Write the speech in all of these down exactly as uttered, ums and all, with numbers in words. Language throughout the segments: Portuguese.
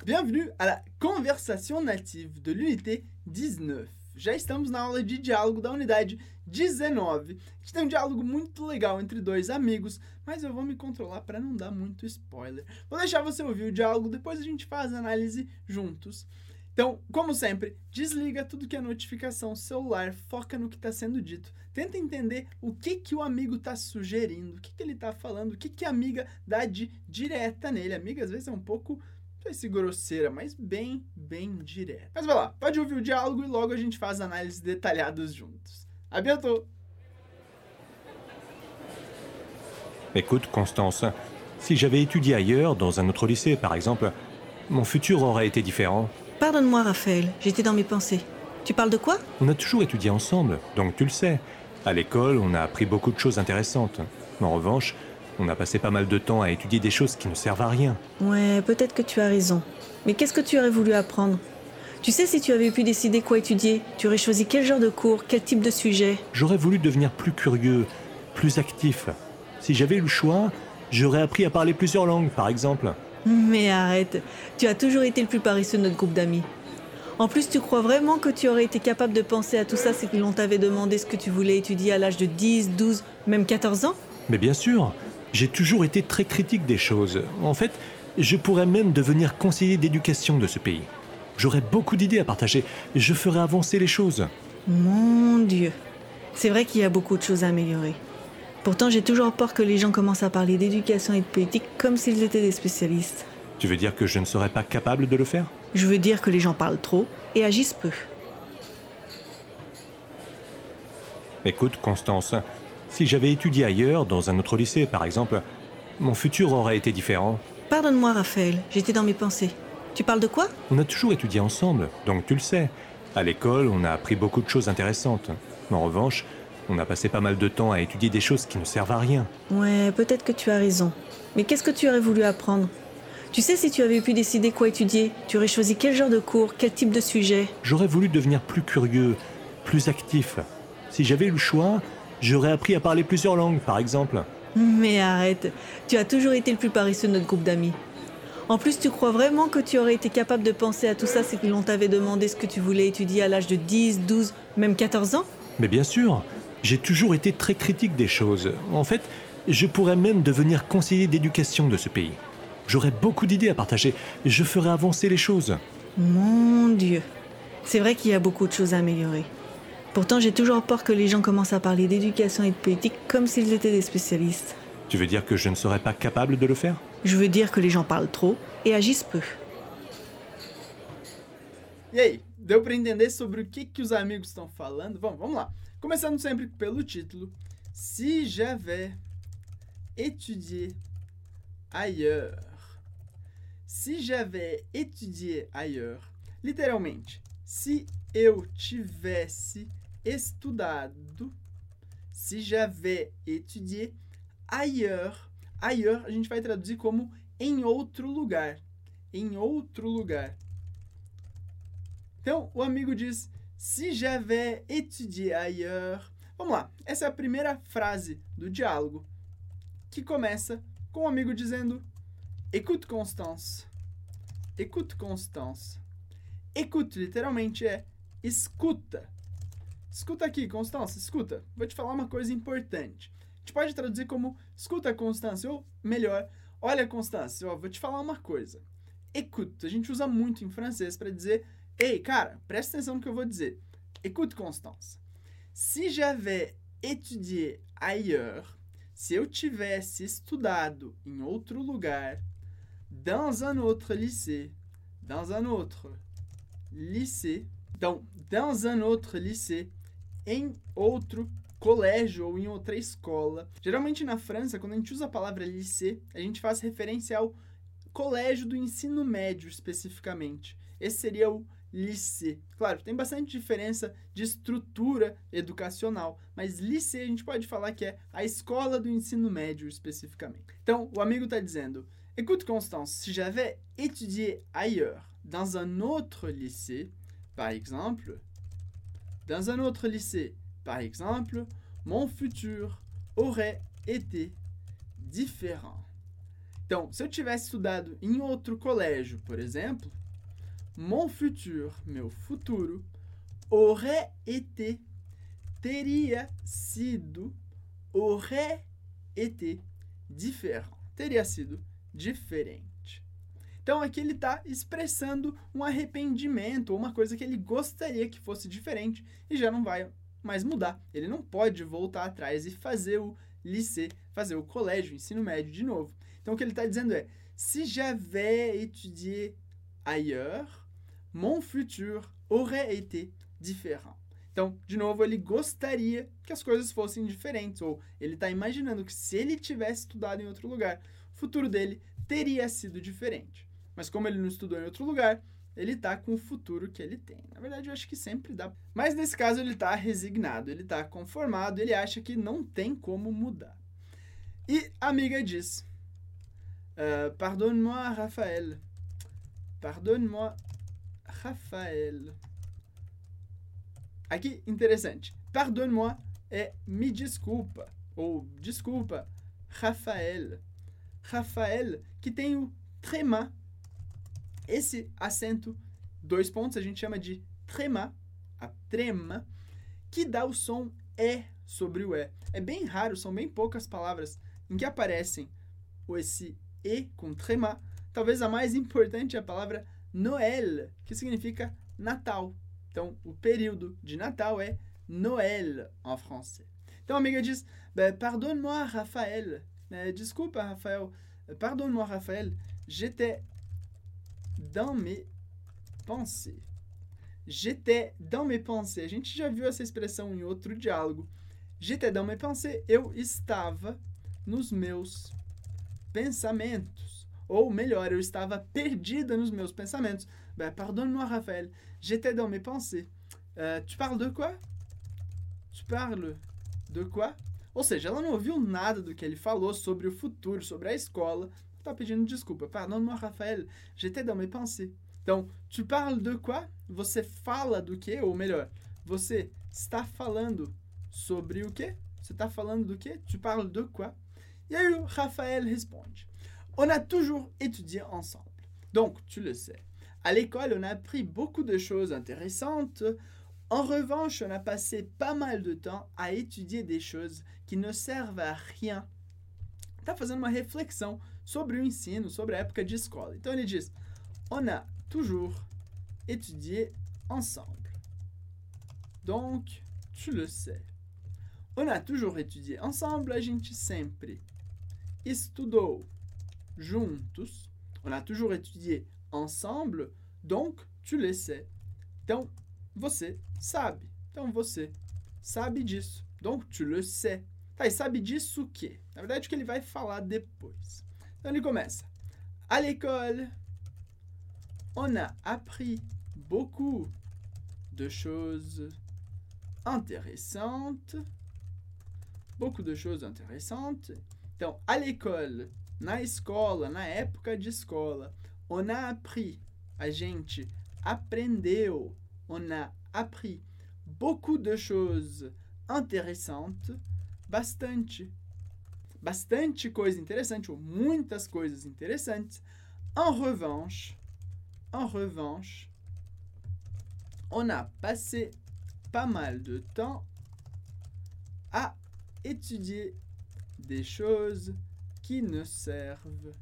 Bienvenue à la conversação native de l'unité dezenove. Já estamos na aula de diálogo da unidade dezenove. A gente tem um diálogo muito legal entre dois amigos, mas eu vou me controlar para não dar muito spoiler. Vou deixar você ouvir o diálogo, depois a gente faz a análise juntos. Então, como sempre, desliga tudo que é notificação celular, foca no que está sendo dito. Tenta entender o que, que o amigo está sugerindo, o que, que ele está falando, o que, que a amiga dá de direta nele. A amiga às vezes é um pouco... não sei se grosseira, mas bem, bem direta. Mas vai lá, pode ouvir o diálogo e logo a gente faz análises detalhadas juntos. À bientôt! Écoute, Constance, si j'avais étudié ailleurs, dans un autre lycée par exemple, mon futur aurait été différent. Pardonne-moi, Raphaël, j'étais dans mes pensées. Tu parles de quoi? On a toujours étudié ensemble, donc tu le sais. À l'école, on a appris beaucoup de choses intéressantes. En revanche, on a passé pas mal de temps à étudier des choses qui ne servent à rien. Ouais, peut-être que tu as raison. Mais qu'est-ce que tu aurais voulu apprendre? Tu sais, si tu avais pu décider quoi étudier, tu aurais choisi quel genre de cours, quel type de sujet? J'aurais voulu devenir plus curieux, plus actif. Si j'avais eu le choix, j'aurais appris à parler plusieurs langues, par exemple. Mais arrête, tu as toujours été le plus paresseux de notre groupe d'amis. En plus, tu crois vraiment que tu aurais été capable de penser à tout ça si l'on t'avait demandé ce que tu voulais étudier à l'âge de dix, douze, même quatorze ans? Mais bien sûr, j'ai toujours été très critique des choses. En fait, je pourrais même devenir conseiller d'éducation de ce pays. J'aurais beaucoup d'idées à partager. Je ferais avancer les choses. Mon Dieu, c'est vrai qu'il y a beaucoup de choses à améliorer. Pourtant, j'ai toujours peur que les gens commencent à parler d'éducation et de politique comme s'ils étaient des spécialistes. Tu veux dire que je ne serais pas capable de le faire? Je veux dire que les gens parlent trop et agissent peu. Écoute, Constance, si j'avais étudié ailleurs, dans un autre lycée par exemple, mon futur aurait été différent. Pardonne-moi, Raphaël, j'étais dans mes pensées. Tu parles de quoi? On a toujours étudié ensemble, donc tu le sais. À l'école, on a appris beaucoup de choses intéressantes. En revanche, on a passé pas mal de temps à étudier des choses qui ne servent à rien. Ouais, peut-être que tu as raison. Mais qu'est-ce que tu aurais voulu apprendre? Tu sais, si tu avais pu décider quoi étudier, tu aurais choisi quel genre de cours, quel type de sujet? J'aurais voulu devenir plus curieux, plus actif. Si j'avais eu le choix, j'aurais appris à parler plusieurs langues, par exemple. Mais arrête, tu as toujours été le plus paresseux de notre groupe d'amis. En plus, tu crois vraiment que tu aurais été capable de penser à tout ça si l'on t'avait demandé ce que tu voulais étudier à l'âge de dix, douze, même quatorze ans? Mais bien sûr, j'ai toujours été très critique des choses. En fait, je pourrais même devenir conseiller d'éducation de ce pays. J'aurais beaucoup d'idées à partager. Je ferais avancer les choses. Mon Dieu, c'est vrai qu'il y a beaucoup de choses à améliorer. Pourtant, j'ai toujours peur que les gens commencent à parler d'éducation et de politique comme s'ils étaient des spécialistes. Tu veux dire que je ne serais pas capable de le faire? Je veux dire que les gens parlent trop et agissent peu. E aí, deu para entender sobre o que, que os amigos estão falando? Bom, vamos lá. Começando sempre pelo título. Si j'avais étudié ailleurs. Si j'avais étudié ailleurs. Literalmente, se eu tivesse estudado. Si j'avais étudié ailleurs. Ailleurs a gente vai traduzir como em outro lugar. Em outro lugar. Então, o amigo diz, si j'avais étudié ailleurs. Vamos lá, essa é a primeira frase do diálogo, que começa com o amigo dizendo, écoute Constance. Écoute Constance. Écoute, literalmente, é escuta. Escuta aqui, Constance, escuta. Vou te falar uma coisa importante. A gente pode traduzir como, escuta, Constance, ou melhor, olha, Constance, ó, vou te falar uma coisa. Écoute, a gente usa muito em francês para dizer, ei, cara, presta atenção no que eu vou dizer. Écoute, Constance. Si j'avais étudié ailleurs, se eu tivesse estudado em outro lugar, dans un autre lycée, dans un autre lycée, então, dans un autre lycée, em outro colégio ou em outra escola. Geralmente na França, quando a gente usa a palavra lycée, a gente faz referência ao colégio do ensino médio especificamente. Esse seria o lycée. Claro, tem bastante diferença de estrutura educacional, mas lycée a gente pode falar que é a escola do ensino médio especificamente. Então, o amigo está dizendo, écoute Constance, si j'avais étudié ailleurs, dans un autre lycée, par exemple, dans un autre lycée, par exemple, mon futur aurait été différent. Então, se eu tivesse estudado em outro colégio, por exemplo, mon futur, meu futuro, aurait été, teria sido, aurait été différent, teria sido diferente. Então, aqui ele está expressando um arrependimento, ou uma coisa que ele gostaria que fosse diferente e já não vai mais mudar. Ele não pode voltar atrás e fazer o lycée, fazer o colégio, o ensino médio de novo. Então, o que ele está dizendo é, si j'avais étudié ailleurs, mon futur aurait été différent. Então, de novo, ele gostaria que as coisas fossem diferentes, ou ele está imaginando que se ele tivesse estudado em outro lugar, o futuro dele teria sido diferente. Mas como ele não estudou em outro lugar, ele está com o futuro que ele tem. Na verdade, eu acho que sempre dá. Mas nesse caso, ele está resignado, ele está conformado, ele acha que não tem como mudar. E a amiga diz, uh, pardonne-moi, Raphaël. Pardonne-moi, Raphaël. Aqui, interessante. Pardonne-moi é me desculpa, ou desculpa, Raphaël. Raphaël, que tem o tréma. Esse acento, dois pontos, a gente chama de tréma, a trema, que dá o som E sobre o E. É bem raro, são bem poucas palavras em que aparecem esse E com tréma. Talvez a mais importante é a palavra Noël, que significa Natal. Então, o período de Natal é Noël en français. Então, a amiga diz, pardonne-moi, Raphaël. Desculpa, Rafael. Pardonne-moi, Raphaël. J'étais dans mes pensées. J'étais dans mes pensées. A gente já viu essa expressão em outro diálogo. J'étais dans mes pensées. Eu estava nos meus pensamentos. Ou melhor, eu estava perdida nos meus pensamentos. Ben, pardonne-moi, Raphaël. J'étais dans mes pensées. Uh, tu parles de quoi? Tu parles de quoi? Ou seja, ela não ouviu nada do que ele falou sobre o futuro, sobre a escola. Está pedindo desculpa. Pardonne-moi, Raphaël. J'étais dans mes pensées. Então, tu parles de quoi? Você fala do quê? Ou melhor, você está falando sobre o quê? Você está falando do quê? Tu parles de quoi? E aí o Raphaël responde. On a toujours étudié ensemble. Donc, tu le sais. À l'école, on a appris beaucoup de choses intéressantes. En revanche, on a passé pas mal de temps à étudier des choses qui ne servent à rien. Está fazendo uma reflexão sobre o ensino, sobre a época de escola. Então, ele diz, on a toujours étudié ensemble. Donc, tu le sais. On a toujours étudié ensemble. A gente sempre estudou juntos. On a toujours étudié ensemble, donc tu le sais. Então, você sabe. Então, você sabe disso. Donc, tu le sais. Tá, e sabe disso o quê? Na verdade, o que ele vai falar depois. Então, ele começa. À l'école, on a appris beaucoup de choses intéressantes. Beaucoup de choses intéressantes. Então, à l'école, na escola, na época de escola, on a appris, a gente aprendeu, on a appris beaucoup de choses intéressantes, bastante, bastante coisa interessante, ou muitas coisas interessantes. En revanche, en revanche, on a passé pas mal de temps à étudier des choses qui ne servent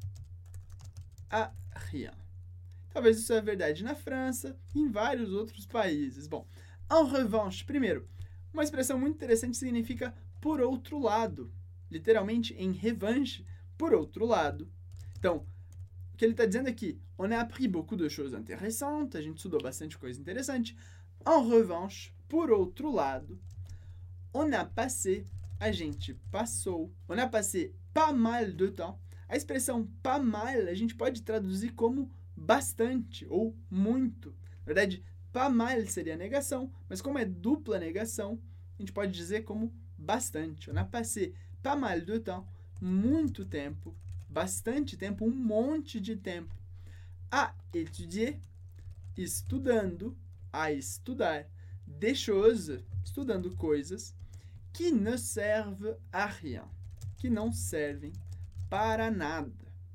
à rien. Talvez isso é verdade na França e em vários outros países. Bom, en revanche, primeiro, uma expressão muito interessante significa por outro lado. Literalmente, em revanche, por outro lado. Então, o que ele está dizendo aqui, on a appris beaucoup de choses intéressantes, a gente estudou bastante coisa interessante. En revanche, por outro lado, on a passé, a gente passou, on a passé pas mal de temps. A expressão pas mal a gente pode traduzir como bastante ou muito. Na verdade, pas mal seria negação, mas como é dupla negação, a gente pode dizer como bastante. On a passé pas mal de temps, muito tempo, bastante tempo, um monte de tempo. A étudier, estudando, a estudar, des choses, estudando coisas, que ne servent à rien, que não servem para nada.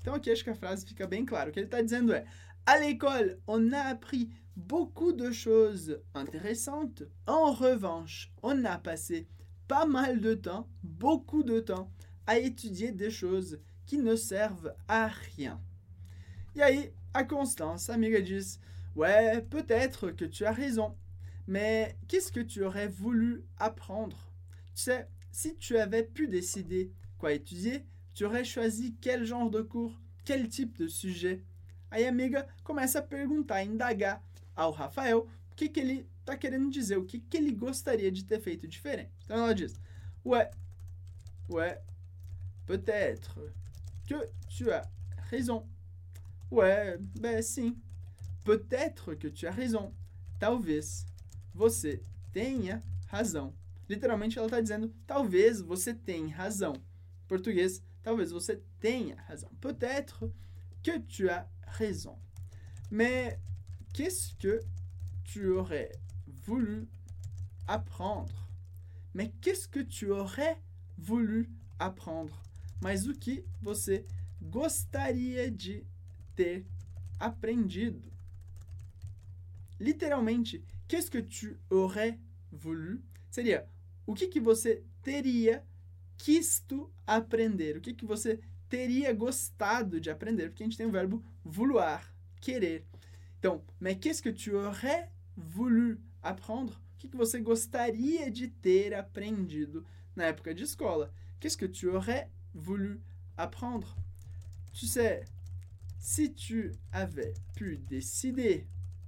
Então aqui acho que a frase fica bem clara. O que ele está dizendo é: à l'école, on a appris beaucoup de choses intéressantes. En revanche, on a passé pas mal de temps, beaucoup de temps, à étudier des choses qui ne servent à rien. E aí, a Constance, a amiga, diz: ouais, peut-être que tu as raison, mais qu'est-ce que tu aurais voulu apprendre? Tu sais, si tu avais pu décider quoi étudier, tu aurais choisi quel genre de cours, quel type de sujet? Aí a amiga começa a perguntar, a indagar ao Rafael o que, que ele está querendo dizer, o que, que ele gostaria de ter feito diferente. Então ela diz: ouais, ouais, peut-être que tu as raison. Ouais, ben sim. Peut-être que tu as raison. Talvez você tenha razão. Literalmente ela está dizendo: talvez você tenha razão. Em português, talvez você tenha razão. Peut-être que tu as raison. Mais qu'est-ce que tu aurais voulu apprendre? Mais qu'est-ce que tu aurais voulu apprendre? Mas o que você gostaria de ter aprendido? Literalmente, qu'est-ce que tu aurais voulu? Seria, o que, que você teria quisto aprender? O que, que você teria gostado de aprender? Porque a gente tem o verbo vouloir, querer. Então, mais qu'est-ce que tu aurais voulu apprendre? O que, que você gostaria de ter aprendido na época de escola? Qu'est-ce que tu aurais voulu apprendre? Tu sais, si tu avais pu décider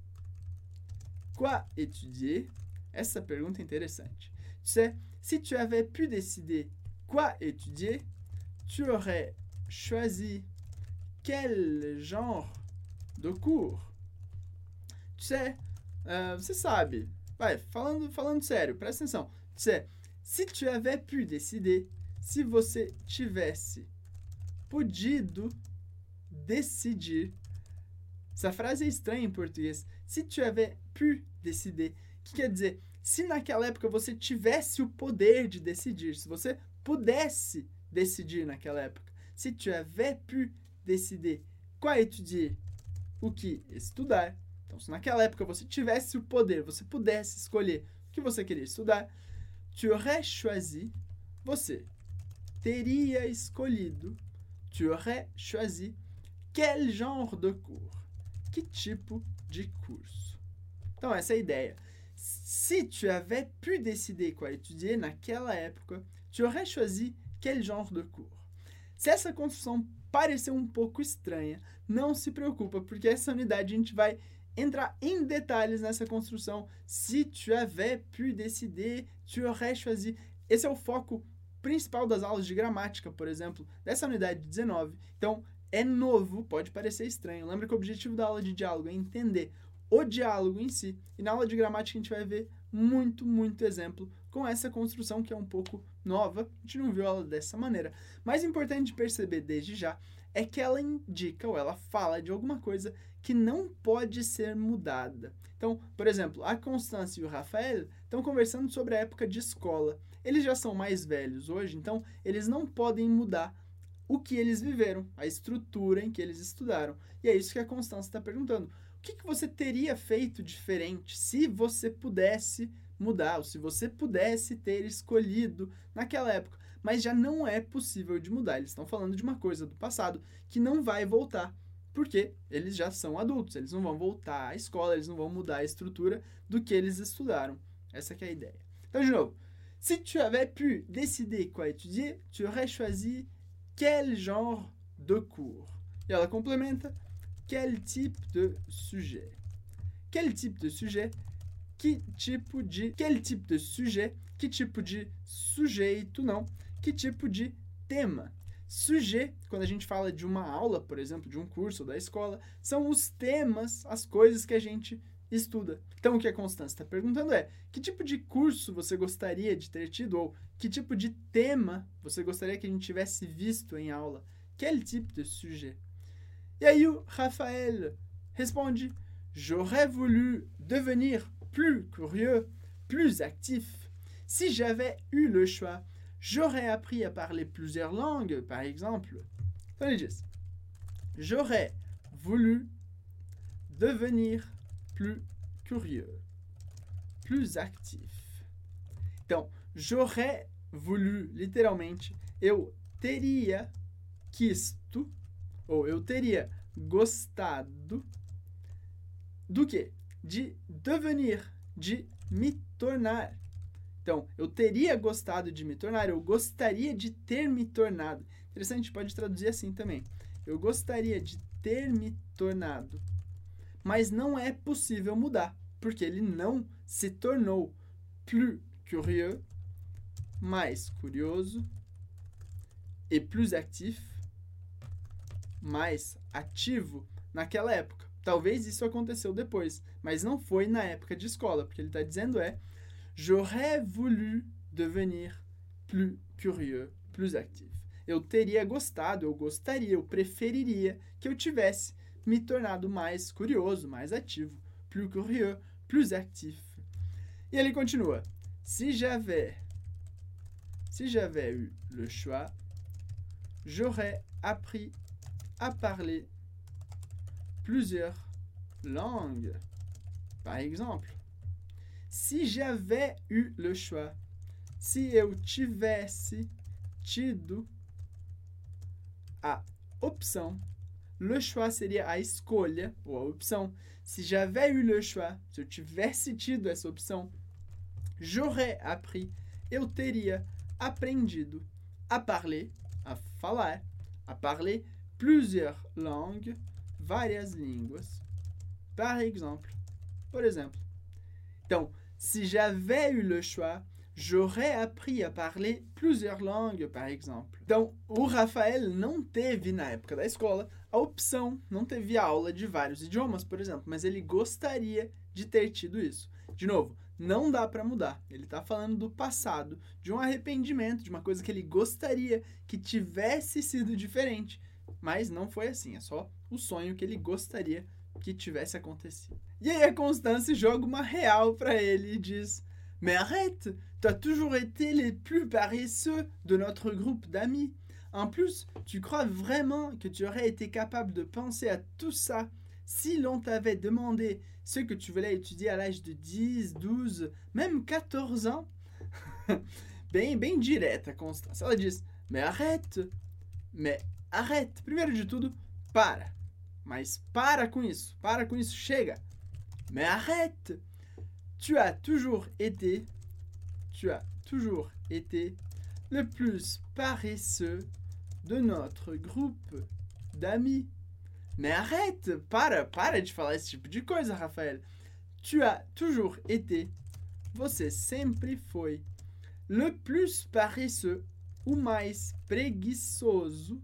quoi étudier, essa pergunta é interessante. Tu sais, si tu avais pu décider quoi étudier, tu aurais choisi quel genre de cours? Tu sais, uh, você sabe, vai, falando, falando sério, presta atenção. Tu sais, si tu avais pu décider, se você tivesse podido decidir. Essa frase é estranha em português. Si tu avais pu décider, o que quer dizer? Se naquela época você tivesse o poder de decidir, se você pudesse decidir naquela época. Si tu avais pu décider quoi étudier, o que estudar. Então, se naquela época você tivesse o poder, você pudesse escolher o que você queria estudar, tu aurais choisi, você teria escolhido, tu aurais choisi quel genre de cours, que tipo de curso. Então, essa é a ideia. Si tu avais pu décider quoi étudier naquela época, tu aurais choisi quel genre de cours. Se essa construção parecer um pouco estranha, não se preocupa, porque essa unidade a gente vai entrar em detalhes nessa construção. Si tu avais pu décider, tu aurais choisi. Esse é o foco principal das aulas de gramática, por exemplo, dessa unidade dezenove. Então, é novo, pode parecer estranho. Lembra que o objetivo da aula de diálogo é entender o diálogo em si. E na aula de gramática a gente vai ver muito, muito exemplo com essa construção que é um pouco nova. A gente não viu ela dessa maneira. Mais importante de perceber desde já é que ela indica ou ela fala de alguma coisa que não pode ser mudada. Então, por exemplo, a Constance e o Rafael estão conversando sobre a época de escola. Eles já são mais velhos hoje, então eles não podem mudar o que eles viveram, a estrutura em que eles estudaram. E é isso que a Constance está perguntando. O que, que você teria feito diferente se você pudesse mudar, ou se você pudesse ter escolhido naquela época? Mas já não é possível de mudar. Eles estão falando de uma coisa do passado que não vai voltar, porque eles já são adultos, eles não vão voltar à escola, eles não vão mudar a estrutura do que eles estudaram. Essa que é a ideia. Então, de novo, si tu avais pu décider quoi étudier, tu aurais choisi quel genre de cours. E ela complementa, quel type de sujet. Quel type de sujet? Que tipo de... Quel type de sujet? Que tipo de sujeito, não. Que tipo de tema. Sujet, quando a gente fala de uma aula, por exemplo, de um curso da escola, são os temas, as coisas que a gente estuda. Então, o que a Constance está perguntando é, que tipo de curso você gostaria de ter tido? Ou que tipo de tema você gostaria que a gente tivesse visto em aula? Quel type de sujet? E aí o Rafael responde, j'aurais voulu devenir plus curieux, plus actif. Si j'avais eu le choix, j'aurais appris à parler plusieurs langues, par exemple. Então ele diz, j'aurais voulu devenir plus curieux, plus actif. Então, j'aurais voulu, literalmente, eu teria quisto, ou eu teria gostado do quê? De devenir, de me tornar. Então, eu teria gostado de me tornar, eu gostaria de ter me tornado. Interessante, pode traduzir assim também. Eu gostaria de ter me tornado. Mas não é possível mudar, porque ele não se tornou plus curieux, mais curioso, e plus actif, mais ativo naquela época. Talvez isso aconteceu depois, mas não foi na época de escola, porque ele está dizendo é j'aurais voulu devenir plus curieux, plus actif. Eu teria gostado, eu gostaria, eu preferiria que eu tivesse me tornado mais curioso, mais ativo, plus curieux, plus actif. E ele continua. Si j'avais, si j'avais eu le choix, j'aurais appris à parler plusieurs langues. Par exemple, si j'avais eu le choix, se eu tivesse tido a opção, le choix seria a escolha, ou a opção. Si j'avais eu le choix, se eu tivesse tido essa opção, j'aurais appris, eu teria aprendido a parler, a falar, a parler plusieurs langues, várias línguas. Par exemple, por exemplo. Então, si j'avais eu le choix, j'aurais appris à parler plusieurs langues, par exemple. Então, o Rafael não teve, na época da escola, a opção, não teve aula de vários idiomas, por exemplo, mas ele gostaria de ter tido isso. De novo, não dá para mudar. Ele está falando do passado, de um arrependimento, de uma coisa que ele gostaria que tivesse sido diferente, mas não foi assim, é só o sonho que ele gostaria que tivesse acontecido. E aí a Constance joga uma real para ele e diz: Mais arrête, tu as toujours été les plus paresseux de notre groupe d'amis. En plus, tu crois vraiment que tu aurais été capable de penser à tout ça si l'on t'avait demandé ce que tu voulais étudier à l'âge de dix, douze, même quatorze ans? bem, bem direta, Constance. Ela diz: Mais arrête, mais arrête. Primeiro de tudo, para. Mas para com isso, para com isso, chega. Mais arrête. Tu as toujours été, tu as toujours été le plus paresseux de notre groupe d'amis. Mais arrête, para, para de falar esse tipo de coisa, Rafael. Tu as toujours été, você sempre foi, le plus paresseux, o mais preguiçoso,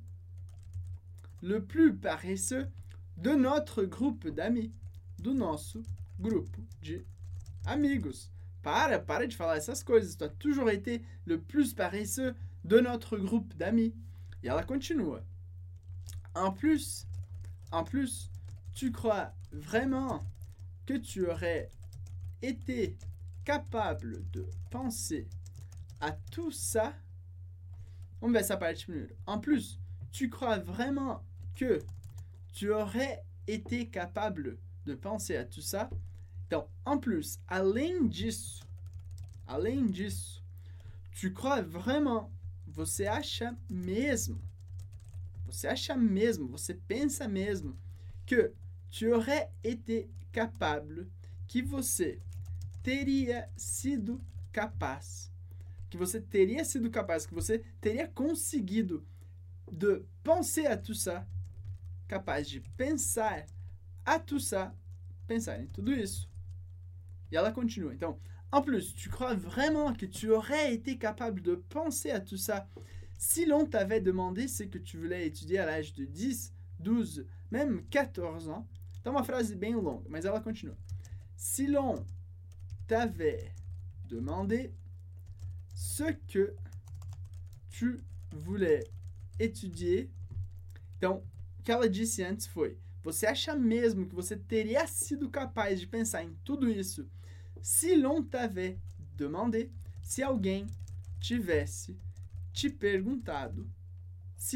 le plus paresseux de notre groupe d'amis, do nosso grupo de amigos. Para, para de falar essas coisas. Tu as toujours été le plus paresseux de notre groupe d'amis. E ela continua. En plus, en plus, tu crois vraiment que tu aurais été capable de penser à tout ça? Vamos ver essa parte primeiro. En plus, tu crois vraiment que tu aurais été capable de penser à tout ça? Então, en plus, além disso, além disso, tu crois vraiment, você acha mesmo, você acha mesmo, você pensa mesmo que tu aurais été capable, que você teria sido capaz, que você teria sido capaz, que você teria conseguido de penser à tout ça, capaz de pensar à tout ça, pensar em tudo isso. Et elle continue. Então, en plus, tu crois vraiment que tu aurais été capable de penser à tout ça si l'on t'avait demandé ce que tu voulais étudier à l'âge de dix, douze, même quatorze ans? Então, uma frase bem longa, mas ela continua. Si l'on t'avait demandé ce que tu voulais étudier. Então, o que ela disse antes foi: você acha mesmo que você teria sido capaz de pensar em tudo isso se l'on t'avait demandé, se alguém tivesse te perguntado, se l'on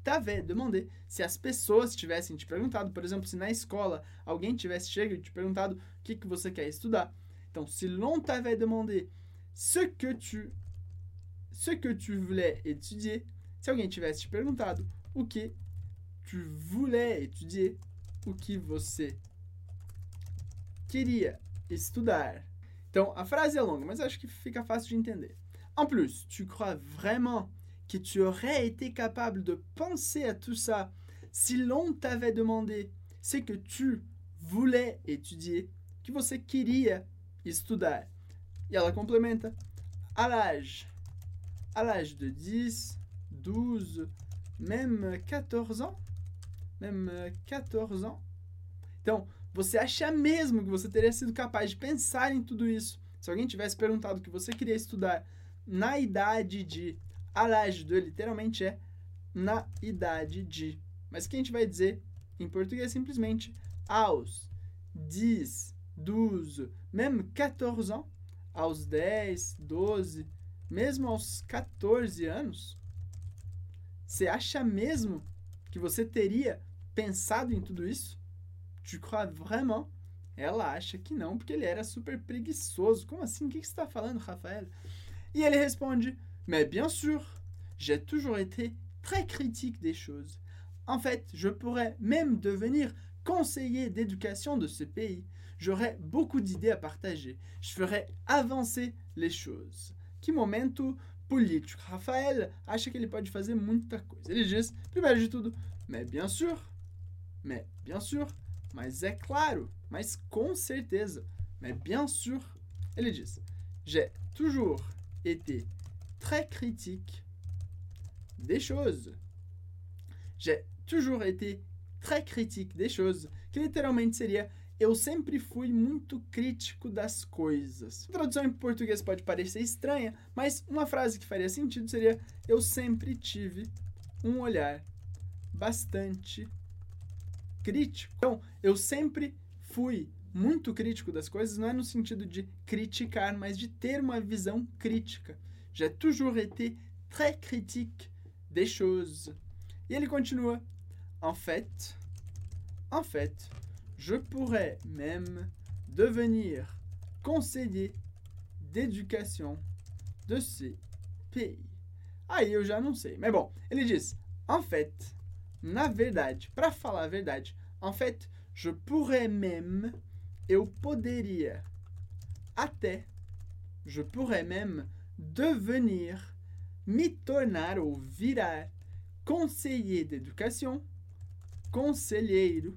t'avais demandé, se as pessoas tivessem te perguntado, por exemplo, se na escola alguém tivesse chegado e te perguntado o que, que você quer estudar. Então, si l'on t'avait demandé ce que tu, ce que tu voulais étudier, se alguém tivesse te perguntado o que tu voulais étudier, o que você queria estudar. Então, a frase é longa, mas acho que fica fácil de entender. En plus, tu crois vraiment que tu aurais été capable de penser à tout ça si l'on t'avait demandé ce que tu voulais étudier, que você queria estudar. E ela complementa, à l'âge, à l'âge de dix, douze, même quatorze ans, même quatorze ans. Então, você acha mesmo que você teria sido capaz de pensar em tudo isso se alguém tivesse perguntado o que você queria estudar na idade de... À l'âge de, literalmente, é na idade de. Mas que a gente vai dizer em português simplesmente aos dez, douze, même quatorze ans, aos dez, doze, mesmo aos quatorze anos. Você acha mesmo que você teria pensado em tudo isso? Tu crois vraiment? Ela acha que não, porque ele era super preguiçoso. Como assim? O que você está falando, Rafael? E ele responde, mais bien sûr, j'ai toujours été très critique des choses. En fait, je pourrais même devenir conseiller d'éducation de ce pays. J'aurais beaucoup d'idées à partager. Je ferais avancer les choses. Que momento político. Rafael acha que ele pode fazer muita coisa. Ele diz, primeiro de tudo, mais bien sûr, mais bien sûr, mas é claro, mas com certeza, mais bien sûr. Ele diz, j'ai toujours été très critique des choses. J'ai toujours été très critique des choses, que literalmente seria eu sempre fui muito crítico das coisas. A tradução em português pode parecer estranha, mas uma frase que faria sentido seria eu sempre tive um olhar bastante crítico. Então, eu sempre fui muito crítico das coisas, não é no sentido de criticar, mas de ter uma visão crítica. J'ai toujours été très critique des choses. E ele continua, en fait, en fait, je pourrais même devenir conseiller d'éducation de ce pays. Aí eu já não sei, mas bom, ele diz, en fait, na verdade, para falar a verdade, en fait, je pourrais même, eu poderia, até, je pourrais même devenir, me tornar ou virar conseiller d'éducation, conselheiro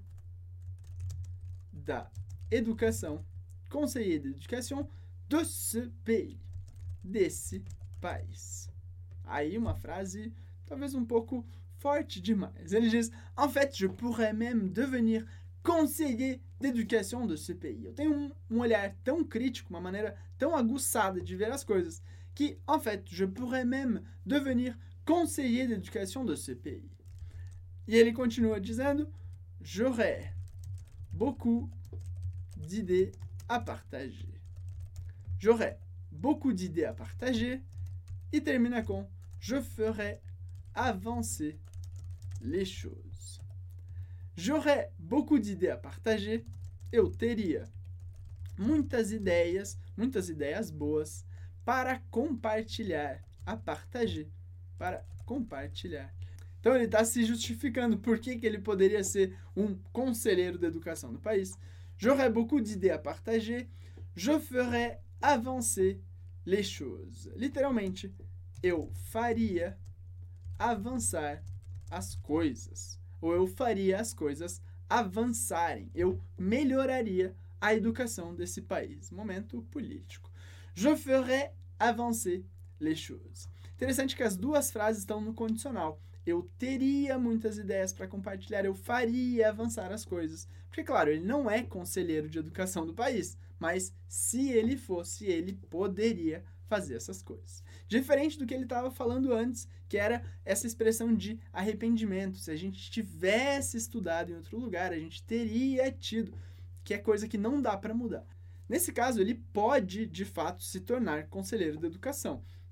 da educação, conseiller d'éducation de ce pays, desse país. Aí uma frase talvez um pouco forte demais. Ele diz, en fait, je pourrais même devenir conseiller d'éducation de ce pays. Eu tenho um, um olhar tão crítico, uma maneira tão aguçada de ver as coisas, que, en fait, je pourrais même devenir conseiller d'éducation de ce pays. E ele continua dizendo, j'aurais beaucoup d'idées à partager. J'aurais beaucoup d'idées à partager. E termina com, je ferai avancer les choses. J'aurais beaucoup d'idées à partager. Eu teria muitas ideias, muitas ideias boas para compartilhar, a partager, para compartilhar. Então ele está se justificando por que, que ele poderia ser um conselheiro da educação do país. J'aurais beaucoup d'idées à partager. Je ferai avancer les choses. Literalmente, eu faria avançar as coisas. Ou eu faria as coisas avançarem. Eu melhoraria a educação desse país. Momento político. Je ferai avancer les choses. Interessante que as duas frases estão no condicional. Eu teria muitas ideias para compartilhar, eu faria avançar as coisas. Porque, claro, ele não é conselheiro de educação do país, mas se ele fosse, ele poderia fazer essas coisas. Diferente do que ele estava falando antes, que era essa expressão de arrependimento. Se a gente tivesse estudado em outro lugar, a gente teria tido, que é coisa que não dá para mudar. Nesse caso, ele pode, de fato, se tornar conselheiro da educação.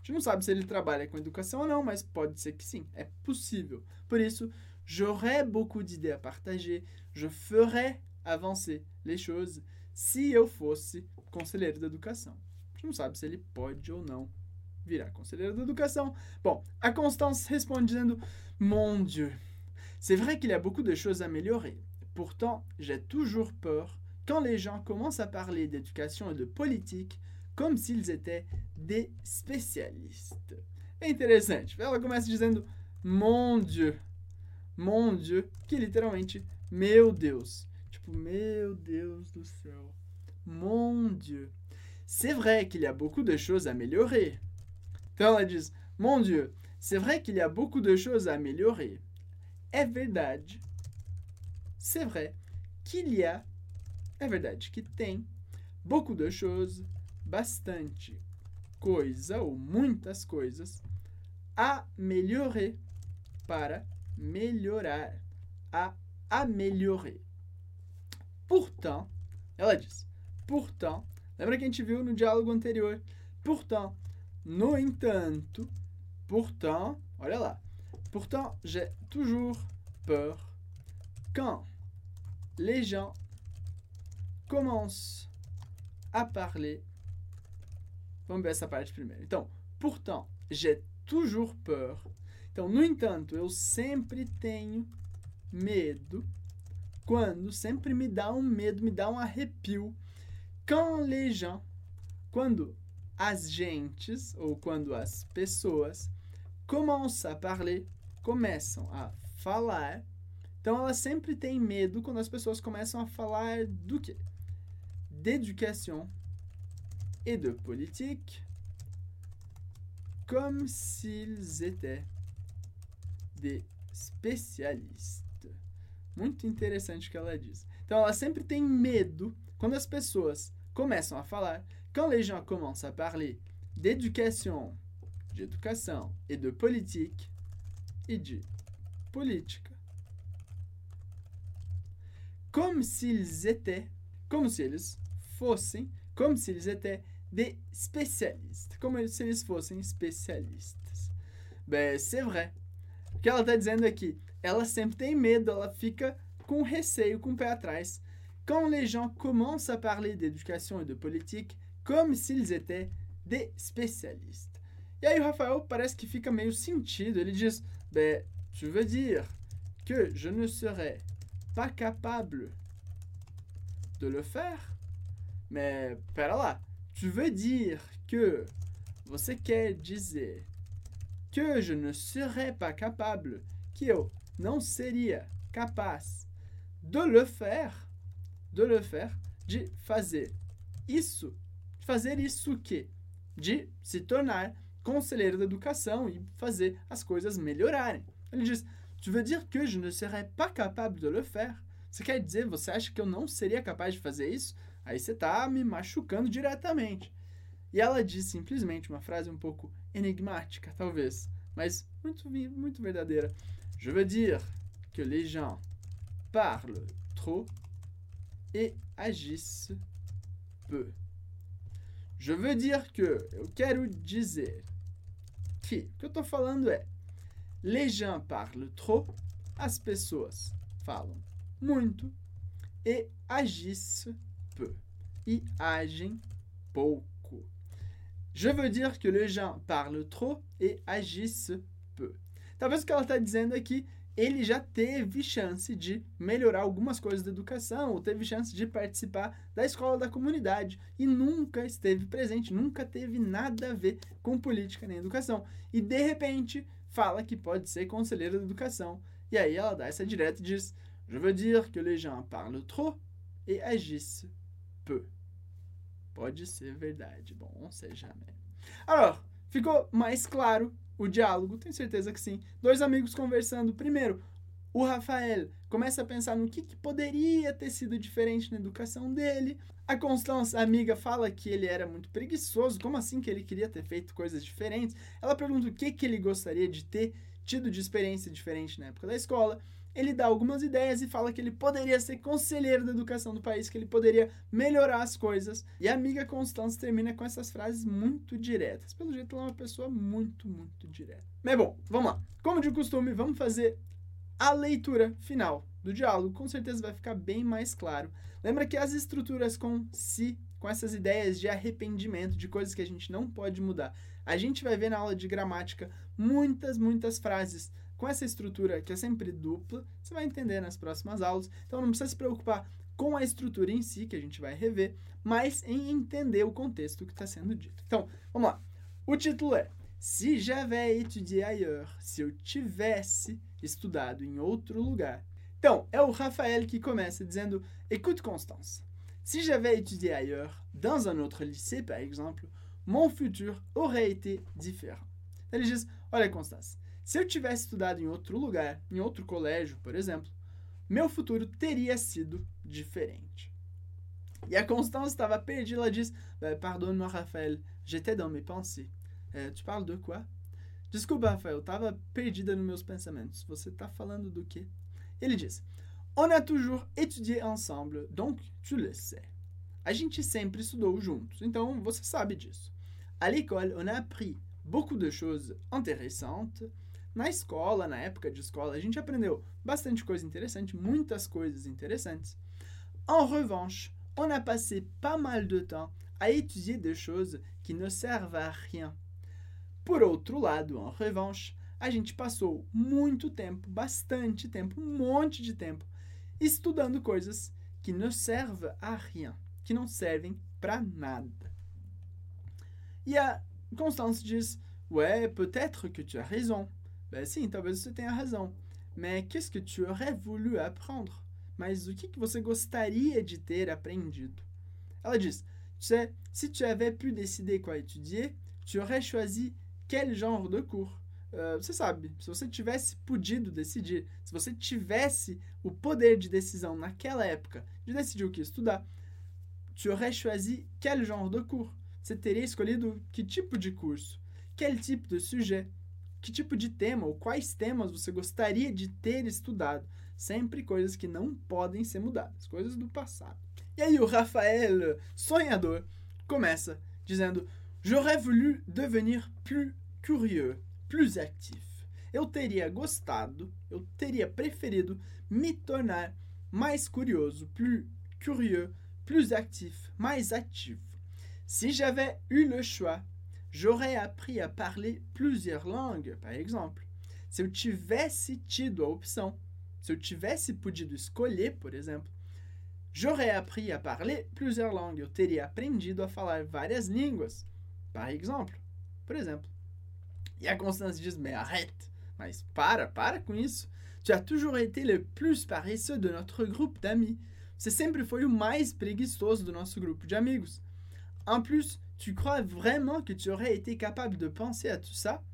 gente não sabe se ele trabalha com educação ou não, mas pode ser que sim, é possível. Por isso, j'aurais beaucoup d'idées à partager, je ferais avancer les choses se eu fosse conselheiro da educação. A gente não sabe se ele pode ou não virar conselheiro da educação. Bon, a Constance responde dizendo Mon Dieu, c'est vrai qu'il y a beaucoup de choses à améliorer. Pourtant, j'ai toujours peur quand les gens commencent à parler d'éducation et de politique comme s'ils étaient des spécialistes. É interessante. Ela começa dizendo Mon Dieu. Mon Dieu, que literalmente, meu Deus. Tipo, meu Deus do céu. Mon Dieu. C'est vrai qu'il y a beaucoup de choses à améliorer. Então ela diz, Mon Dieu, c'est vrai qu'il y a beaucoup de choses à améliorer. É verdade. C'est vrai qu'il y a, é verdade que tem, beaucoup de choses, bastante coisa ou muitas coisas, a melhorer, para melhorar, a améliorer. Pourtant, ela diz, pourtant, lembra que a gente viu no diálogo anterior? Pourtant, no entanto, pourtant, olha lá, pourtant, j'ai toujours peur quand les gens commencent à parler. Vamos ver essa parte primeiro. Então, pourtant, j'ai toujours peur. Então, no entanto, eu sempre tenho medo. Quando sempre me dá um medo, me dá um arrepio. Quand les gens, quando as gentes, ou quando as pessoas, commencent à parler, começam a falar. Então, ela sempre tem medo quando as pessoas começam a falar do quê? D'éducation et de politique, comme s'ils étaient des spécialistes. Muito interessante o que ela diz. Então, ela sempre tem medo quando as pessoas começam a falar, quand les gens commencent à parler d'éducation, de educação, et de politique, e de política, comme s'ils étaient, como se eles fossem, comme s'ils étaient des spécialistes, como se eles fossem especialistas. Ben, c'est vrai. O que ela está dizendo aqui? Ela sempre tem medo, ela fica com receio, com o pé atrás. Quand les gens commencent à parler d'éducation et de politique, comme s'ils étaient des spécialistes. E aí o Rafael parece que fica meio sentido. Ele diz, ben, tu veux dire que je ne serais pas capable de le faire? Mais, pera lá. Tu veux dire que... Você quer dizer que je ne serais pas capable, que eu não seria capaz de le faire, de le faire, de fazer isso, de fazer isso que? De se tornar conselheiro da educação e fazer as coisas melhorarem. Ele diz, tu veux dire que je ne serais pas capable de le faire? Você quer dizer, você acha que eu não seria capaz de fazer isso? Aí você está me machucando diretamente. E ela diz simplesmente uma frase um pouco enigmática, talvez, mas muito, muito verdadeira. Je veux dire que les gens parlent trop et agissent peu. Je veux dire que, eu quero dizer que, o que eu estou falando é, les gens parlent trop, as pessoas falam muito, e agissent peu, e agem pouco. Je veux dire que les gens parlent trop et agissent peu. Talvez o que ela está dizendo é que ele já teve chance de melhorar algumas coisas da educação, ou teve chance de participar da escola da comunidade, e nunca esteve presente, nunca teve nada a ver com política nem educação. E, de repente, fala que pode ser conselheiro da educação. E aí ela dá essa direta e diz, je veux dire que les gens parlent trop et agissent peu. Pode ser verdade. Bom, on sait jamais. Alors, ficou mais claro o diálogo? Tenho certeza que sim. Dois amigos conversando. Primeiro, o Rafael começa a pensar no que, que poderia ter sido diferente na educação dele. A Constance, a amiga, fala que ele era muito preguiçoso. Como assim que ele queria ter feito coisas diferentes? Ela pergunta o que, que ele gostaria de ter tido de experiência diferente na época da escola. ele dá algumas ideias e fala que ele poderia ser conselheiro da educação do país, que ele poderia melhorar as coisas. E a amiga Constance termina com essas frases muito diretas. Pelo jeito, ela é uma pessoa muito, muito direta. Mas bom, vamos lá. Como de costume, vamos fazer a leitura final do diálogo. Com certeza vai ficar bem mais claro. Lembra que as estruturas com se, com essas ideias de arrependimento, de coisas que a gente não pode mudar, a gente vai ver na aula de gramática muitas, muitas frases com essa estrutura que é sempre dupla, você vai entender nas próximas aulas. Então não precisa se preocupar com a estrutura em si, que a gente vai rever, mas em entender o contexto que está sendo dito. Então, vamos lá. O título é Si j'avais étudié ailleurs, se eu tivesse estudado em outro lugar. Então, é o Rafael que começa dizendo Écoute Constance, si j'avais étudié ailleurs, dans un autre lycée par exemple, mon futur aurait été différent. Ele diz, olha Constance, se eu tivesse estudado em outro lugar, em outro colégio, por exemplo, meu futuro teria sido diferente. E a Constance estava perdida, ela diz, pardonne-moi Raphaël, j'étais dans mes pensées. É, tu parles de quoi? Desculpa, Rafael, eu estava perdida nos meus pensamentos. Você está falando do quê? Ele diz, on a toujours étudié ensemble, donc tu le sais. A gente sempre estudou juntos, então você sabe disso. À l'école, on a appris beaucoup de choses intéressantes. Na escola, na época de escola, a gente aprendeu bastante coisa interessante, muitas coisas interessantes. En revanche, on a passé pas mal de temps à étudier des choses qui ne servent à rien. Por outro lado, en revanche, a gente passou muito tempo, bastante tempo, um monte de tempo, estudando coisas que ne servent à rien, que não servem para nada. E a Constance diz, ouais, peut-être que tu as raison. Ben sim, talvez você tenha razão. Mais qu'est-ce que tu aurais voulu apprendre? Mas o que, que você gostaria de ter aprendido? Ela diz, tu sais, si tu avais pu décider quoi étudier, tu aurais choisi quel genre de cours? Uh, você sabe, se você tivesse podido decidir, se você tivesse o poder de decisão naquela época de decidir o que estudar, tu aurais choisi quel genre de cours? Você teria escolhido que tipo de curso? Quel type de sujet? Que tipo de tema ou quais temas você gostaria de ter estudado? Sempre coisas que não podem ser mudadas, coisas do passado. E aí o Rafael, sonhador, começa dizendo J'aurais voulu devenir plus curieux, plus actif. Eu teria gostado, eu teria preferido me tornar mais curioso, plus curieux, plus actif, mais ativo. Si j'avais eu le choix, j'aurais appris à parler plusieurs langues, par exemple. Se eu tivesse tido a opção, se eu tivesse podido escolher, por exemplo, j'aurais appris à parler plusieurs langues. Eu teria aprendido a falar várias línguas, par exemple, por exemplo. E a Constance diz, mais arrête, mas para, para com isso. Tu as toujours été le plus paresseux de notre groupe d'amis. Você sempre foi o mais preguiçoso do nosso grupo de amigos. En plus, tu crois vraiment que tu aurais été capable de penser à tout ça?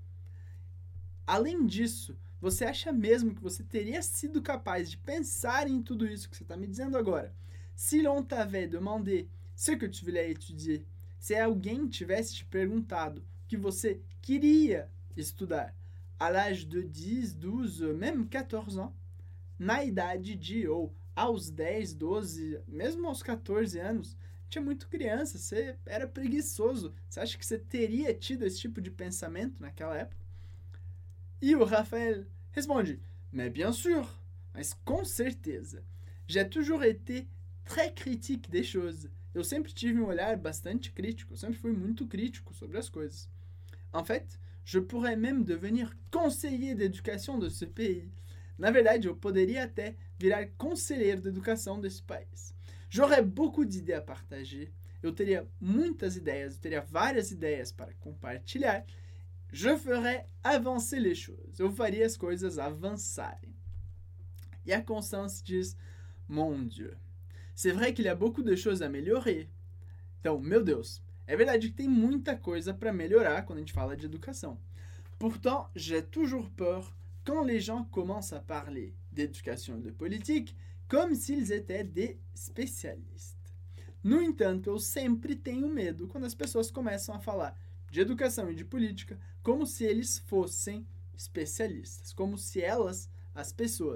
Além disso, você acha mesmo que você teria sido capaz de pensar em tudo isso que você está me dizendo agora? Si l'on t'avait demandé ce que tu voulais étudier, se alguém tivesse te perguntado o que você queria estudar, à l'âge de dez, douze, même quatorze ans, na idade de, ou aos dez, doze, mesmo aos quatorze anos, tinha muito criança, você era preguiçoso. Você acha que você teria tido esse tipo de pensamento naquela época? E o Rafael responde, mais bien sûr, mas com certeza. J'ai toujours été très critique des choses. Eu sempre tive um olhar bastante crítico, eu sempre fui muito crítico sobre as coisas. En fait, je pourrais même devenir conseiller d'éducation de ce pays. Na verdade, eu poderia até virar conselheiro de educação desse país. J'aurais beaucoup d'idées à partager. Eu teria muitas ideias, eu teria várias ideias para compartilhar. Je ferais avancer les choses. Eu faria as coisas avançarem. E a Constance diz, mon Dieu, c'est vrai qu'il y a beaucoup de choses à améliorer. Então, meu Deus, é verdade que tem muita coisa para melhorar quando a gente fala de educação. Pourtant, j'ai toujours peur quand les gens commencent à parler d'éducation et de politique comme s'ils étaient des spécialistes. No entanto, eu sempre tenho medo quando as pessoas começam a falar de educação e de política como se eles fossem especialistas, como se elas, as pessoas,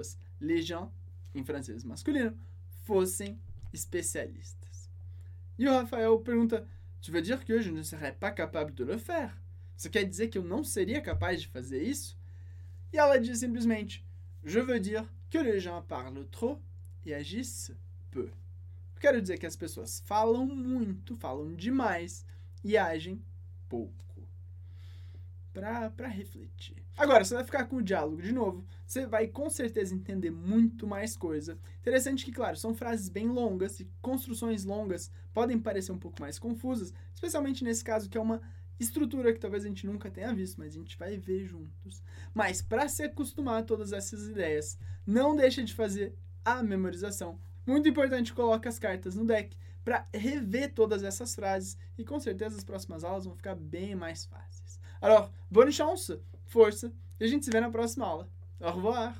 les gens, em francês masculino, fossem especialistas. E o Rafael pergunta, tu veux dire que je ne serais pas capable de le faire? Você quer dizer que eu não seria capaz de fazer isso? E ela diz simplesmente, je veux dire que les gens parlent trop e agissent peu. Eu quero dizer que as pessoas falam muito, falam demais e agem pouco. Pra, pra refletir. Agora, você vai ficar com o diálogo de novo. Você vai com certeza entender muito mais coisa. Interessante que, claro, são frases bem longas e construções longas podem parecer um pouco mais confusas, especialmente nesse caso que é uma estrutura que talvez a gente nunca tenha visto, mas a gente vai ver juntos. Mas para se acostumar a todas essas ideias, não deixa de fazer a memorização. Muito importante, coloca as cartas no deck para rever todas essas frases e com certeza as próximas aulas vão ficar bem mais fáceis. Alors, bonne chance, força, e a gente se vê na próxima aula. Au revoir.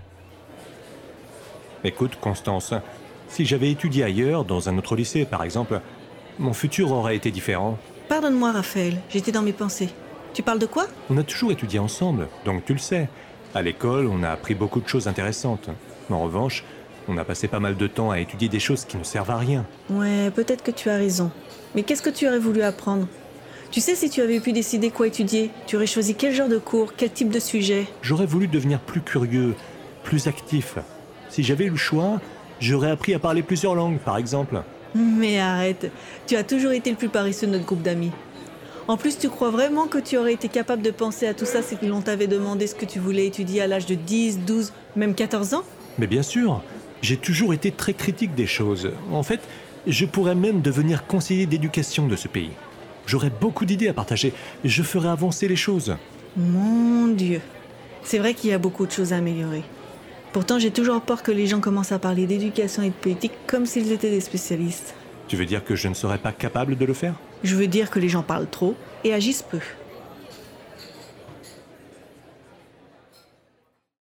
Écoute, Constance, si j'avais étudié ailleurs, dans un autre lycée par exemple, mon futur aurait été différent. Pardonne-moi, Raphaël, j'étais dans mes pensées. Tu parles de quoi? On a toujours étudié ensemble, donc tu le sais. À l'école, on a appris beaucoup de choses intéressantes. En revanche, on a passé pas mal de temps à étudier des choses qui ne servent à rien. Ouais, peut-être que tu as raison. Mais qu'est-ce que tu aurais voulu apprendre? Tu sais, si tu avais pu décider quoi étudier, tu aurais choisi quel genre de cours, quel type de sujet? J'aurais voulu devenir plus curieux, plus actif. Si j'avais eu le choix, j'aurais appris à parler plusieurs langues, par exemple. Mais arrête, tu as toujours été le plus paresseux de notre groupe d'amis. En plus, tu crois vraiment que tu aurais été capable de penser à tout ça si l'on t'avait demandé ce que tu voulais étudier à l'âge de dix, douze, même quatorze ans? Mais bien sûr, j'ai toujours été très critique des choses. En fait, je pourrais même devenir conseiller d'éducation de ce pays. J'aurais beaucoup d'idées à partager. Je ferais avancer les choses. Mon Dieu, c'est vrai qu'il y a beaucoup de choses à améliorer. Pourtant, j'ai toujours peur que les gens commencent à parler d'éducation et de politique comme s'ils étaient des spécialistes. Tu veux dire que je ne serais pas capable de le faire? Je veux dire que les gens parlent trop et agissent peu.